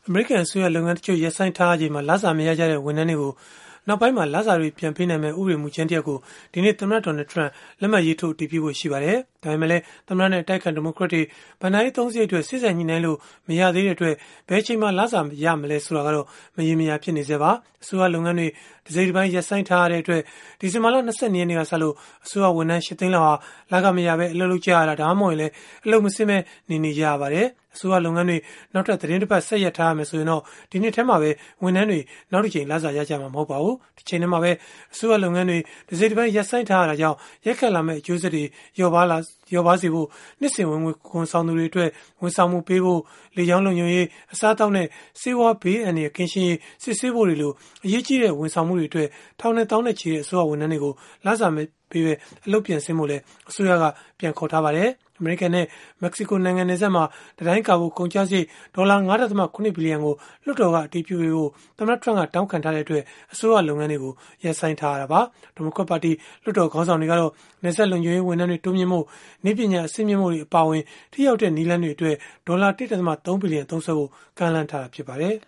အမေရိကန်အစိုးရလုပ်ငန်းတချို့ရပ်ဆိုင်းထားချိန်မှာလစာမရကြတဲ့ဝန်ထမ်းတွေကိုနောက်ပိုင်းမှာလစာတွေပြန်ပေးနိုင်မဲ့ဥပဒေမူကြမ်းတစ်ရပ်ကိုဒီနေ့သမ္မတဒေါ်နယ်ထရန့်လက်မှတ်ရေးထိုးအတည်ပြုဖို့ရှိပါတယ်။ဒါပေမဲ့လည်းသမ္မတနဲ့တိုက်ခိုက်ဒီမိုကရက်တွေဗန်ဒိုင်းသုံးစရိတ်အတွက်စစ်ဆက်ညှိနှိုင်းလို့မရသေးတဲ့အတွက်ဘယ်ချိန်မှလစာရမလဲဆိုတာကတော့မရေမရာဖြစ်နေစေပါ။အစိုးရလုပ်ငန်းတွေဒီစိတ်ပိုင်းရပ်ဆိုင်းထားရတဲ့အတွက်ဒီဇင်ဘာလ22ရက်နေ့ကစလို့အစိုးရဝန်ထမ်း8သိန်းလောက်ဟာလကမရပဲအလုပ်လုပ်ကြရတာဒါမှမဟုတ်လည်းအလုပ်မဆင်းပဲနေကြရပါတယ်။အစိုးရလုပ်ငန်းတွေနောက်ထပ်သတင်းတစ်ပတ်ဆက်ရက်ထားရမယ်ဆိုရင်တော့ဒီနှစ်ထဲမှာပဲဝန်ထမ်းတွေနောက်တစ်ချိန်လစာရကြမှာမဟုတ်ပါဘူး။ဒီချိန်ထဲမှာပဲအစိုးရလုပ်ငန်းတွေဒီစိတ်ပိုင်းရပ်ဆိုင်းထားရတာကြောင့်ရက်ခက်လာမဲ့အကျိုးဆက်တွေလျော့ပါစေဖို့နှစ်စဉ်ဝင်ခွန်ဆောင်သူတွေအတွက်ဝန်ဆောင်မှုပေးဖို့လေကြောင်းလုံခြုံရေးအစားအသောက်နဲ့စေဝါဘေးအန္တရာယ်ကင်းရှင်းရေးစစ်ဆေးဖို့တွေလိုအရေးကြီးတဲ့ဝန်ဆောင်မှုတွေအတွက်ထောင်နဲ့တောင်းနဲ့ချီတဲ့အစိုးရဝန်ထမ်းတွေကိုလစာမဲ့ပေးပဲအလုပ်ပြန်ဆင်းဖို့လဲအစိုးရကပြန်ခေါ်ထားပါတယ်။အမေရိကန်နဲ့မက္ကဆီကိုနိုင်ငံနယ်စပ်မှာတတိုင်းကာဖို့ကုန်ကျစရိတ်ဒေါ်လာ 9.8 ဘီလီယံကိုလွှတ်တော်ကအတည်ပြုဖို့သမ္မတထရန့်ကတောင်းခံထားတဲ့အတွက်အစိုးရလုပ်ငန်းတွေကိုရပ်ဆိုင်းထားရတာပါ။ဒီမိုကရက်ပါတီလွှတ်တော်ခေါင်းဆောင်တွေကတော့နယ်စပ်လုံခြုံရေးဝန်ထမ်းတွေတိုးမြင့်မှုနေပညာအဆင့်မြင့်မှုတွေအပါအဝင်ထိရောက်တဲ့နည်းလမ်းတွေအတွက်ဒေါ်လာ 1.3 ဘီလီယံသုံးစွဲဖို့ကမ်းလှမ်းထားတာဖြစ်ပါတယ်။